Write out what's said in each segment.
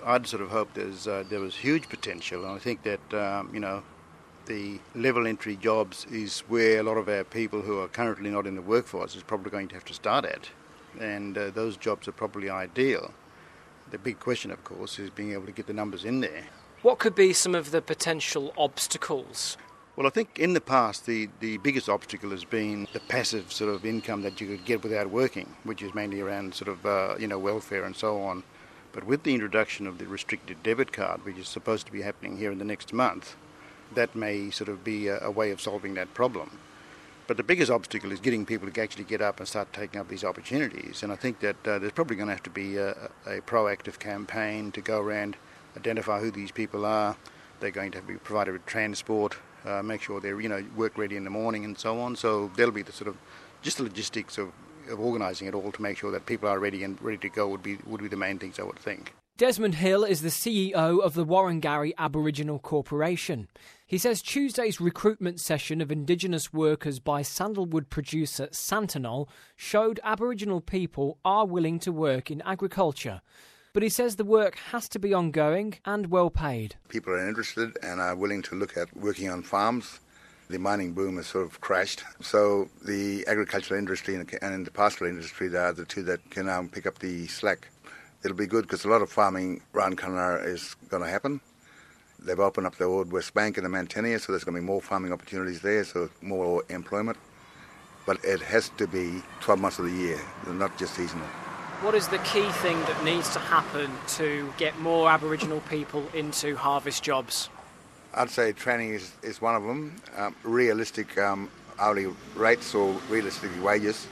I'd sort of hope there was huge potential, and I think that the level entry jobs is where a lot of our people who are currently not in the workforce is probably going to have to start at, and those jobs are probably ideal. The big question, of course, is being able to get the numbers in there. What could be some of the potential obstacles? Well, I think in the past the biggest obstacle has been the passive sort of income that you could get without working, which is mainly around sort of welfare and so on. But with the introduction of the restricted debit card, which is supposed to be happening here in the next month, that may sort of be a way of solving that problem. But the biggest obstacle is getting people to actually get up and start taking up these opportunities. And I think that there's probably going to have to be a proactive campaign to go around, identify who these people are. They're going to have to be provided with transport, make sure they're work ready in the morning and so on. So there'll be the sort of just the logistics of organising it all to make sure that people are ready to go would be the main things, I would think. Desmond Hill is the CEO of the Warringah Aboriginal Corporation. He says Tuesday's recruitment session of Indigenous workers by sandalwood producer Santanol showed Aboriginal people are willing to work in agriculture. But he says the work has to be ongoing and well paid. People are interested and are willing to look at working on farms. The mining boom has sort of crashed. So the agricultural industry and the pastoral industry are the two that can pick up the slack. It'll be good because a lot of farming around Kununurra is going to happen. They've opened up the old West Bank and the Mantinea, so there's going to be more farming opportunities there, so more employment. But it has to be 12 months of the year, not just seasonal. What is the key thing that needs to happen to get more Aboriginal people into harvest jobs? I'd say training is one of them. Realistic hourly rates or realistic wages.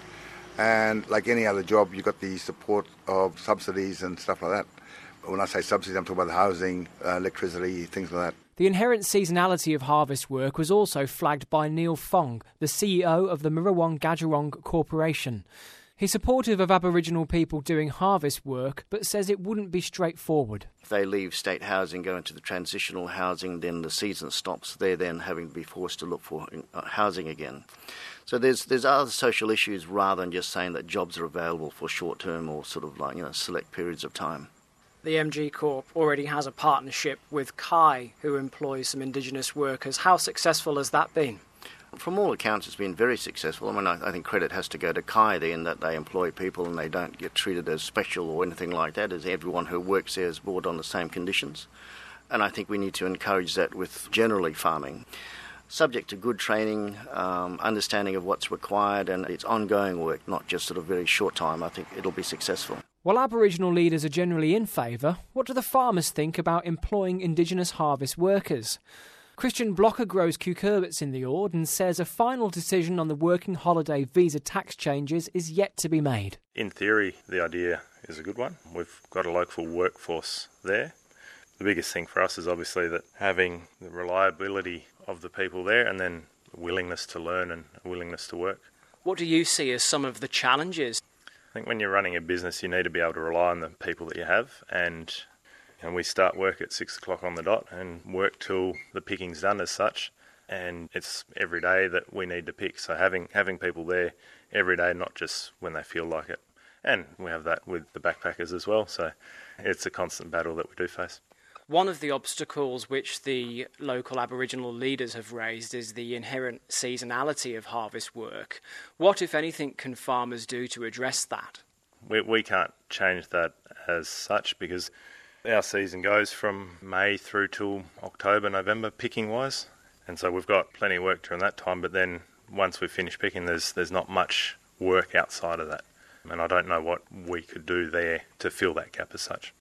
And like any other job, you've got the support of subsidies and stuff like that. When I say subsidies, I'm talking about the housing, electricity, things like that. The inherent seasonality of harvest work was also flagged by Neil Fong, the CEO of the Murruwong Gadgerong Corporation. He's supportive of Aboriginal people doing harvest work, but says it wouldn't be straightforward. If they leave state housing, go into the transitional housing, then the season stops. They're then having to be forced to look for housing again. So there's other social issues rather than just saying that jobs are available for short-term or sort of select periods of time. The MG Corp already has a partnership with Kai, who employs some Indigenous workers. How successful has that been? From all accounts, it's been very successful. I mean, I think credit has to go to Kai there in that they employ people and they don't get treated as special or anything like that, as everyone who works there is brought on the same conditions. And I think we need to encourage that with generally farming. Subject to good training, understanding of what's required, and it's ongoing work, not just sort of very short time. I think it'll be successful. While Aboriginal leaders are generally in favour, what do the farmers think about employing Indigenous harvest workers? Christian Blocker grows cucurbits in the Ord and says a final decision on the working holiday visa tax changes is yet to be made. In theory, the idea is a good one. We've got a local workforce there. The biggest thing for us is obviously that having the reliability of the people there and then willingness to learn and willingness to work. What do you see as some of the challenges? I think when you're running a business, you need to be able to rely on the people that you have, and we start work at 6 o'clock on the dot and work till the picking's done as such, and it's every day that we need to pick. So having people there every day, not just when they feel like it. And we have that with the backpackers as well, so it's a constant battle that we do face. One of the obstacles which the local Aboriginal leaders have raised is the inherent seasonality of harvest work. What, if anything, can farmers do to address that? We can't change that as such because our season goes from May through till October, November, picking-wise. And so we've got plenty of work during that time, but then once we've finished picking, there's not much work outside of that. And I don't know what we could do there to fill that gap as such.